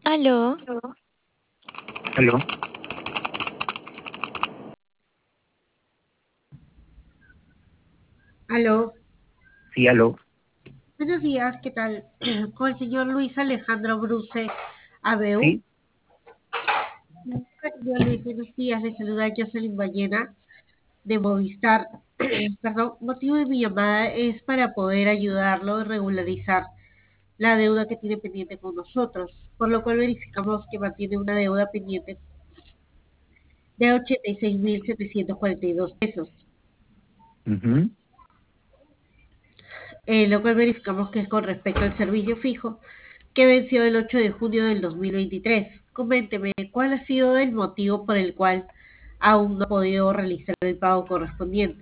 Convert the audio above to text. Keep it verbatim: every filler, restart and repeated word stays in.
Aló, Aló, Aló, sí, aló, buenos días, ¿qué tal? Con el señor Luis Alejandro Bruce Abeu. sí, Señor Luis, buenos días, le saluda Jocelyn Ballena de Movistar. Perdón, motivo de mi llamada es para poder ayudarlo a regularizar la deuda que tiene pendiente con nosotros, por lo cual verificamos que mantiene una deuda pendiente de ochenta y seis mil setecientos cuarenta y dos pesos, ujú. eh, lo cual verificamos que es con respecto al servicio fijo que venció el ocho de junio del dos mil veintitrés. Coménteme, ¿cuál ha sido el motivo por el cual aún no ha podido realizar el pago correspondiente?